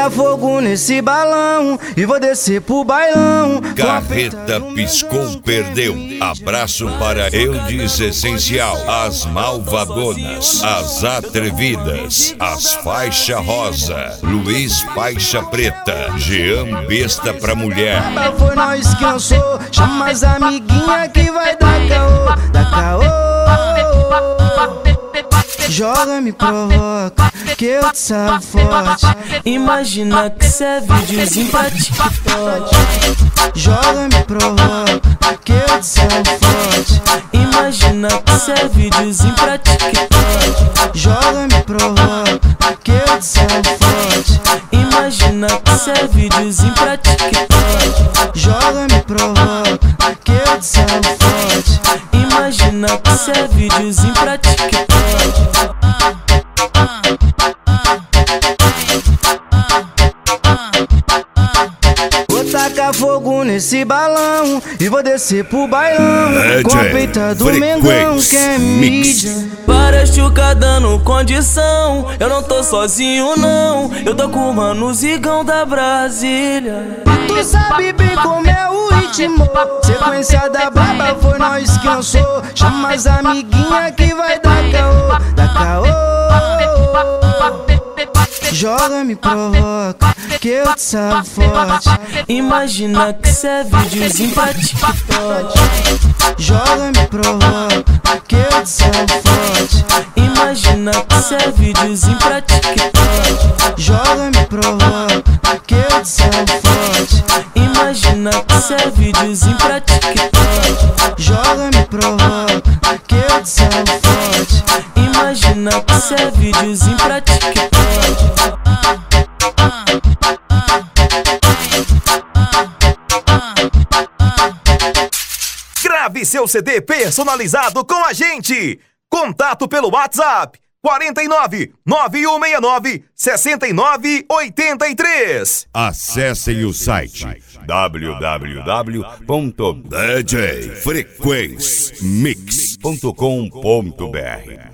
tacar fogo nesse balão e vou descer pro bailão. Carreta piscou, perdeu. Abraço para Eudes Essencial, as malvadonas, as atrevidas, as faixa rosa, Luiz faixa preta, Jean besta pra mulher. Foi nós que lançou, chama as amiguinha que vai dar caô, dá caô. Joga, me provoca, que eu te salvo forte. Imagina que cê é videozinho pra TikTok. Joga, me provoca, que eu te salvo forte. Imagina que cê é videozinho pra TikTok. Joga, me provoca, que eu te salvo forte. Imagina que cê é videozinho pra TikTok. Joga, me provoca, que eu te salvo forte. Imagina que cê é videozinho pra TikTok. Vou tacar fogo nesse balão e vou descer pro bailão com a peita do Mengão que é mídia. Várias chuca dando condição, eu não tô sozinho não, eu tô com o mano Zigão da Brasília. Tu sabe bem como é o ritmo, sequência da braba foi nós que lançou. Chama as amiguinha que vai dar caô, dá caô. Joga, me provoca, que eu te salvo forte. Imagina que cê é videozinho pra TikTok. Joga, me provoca, que eu te salvo forte. Imagina que cê é videozinho pra TikTok. Joga, me provoca, que eu te salvo forte. Imagina que cê é videozinho pra TikTok. Joga, me provoca, que eu te salvo forte. Imagina que cê é videozinho pra TikTok. Grave seu CD personalizado com a gente. Contato pelo WhatsApp 49 9169 6983. Acessem o site www.djfrequencemix.com.br.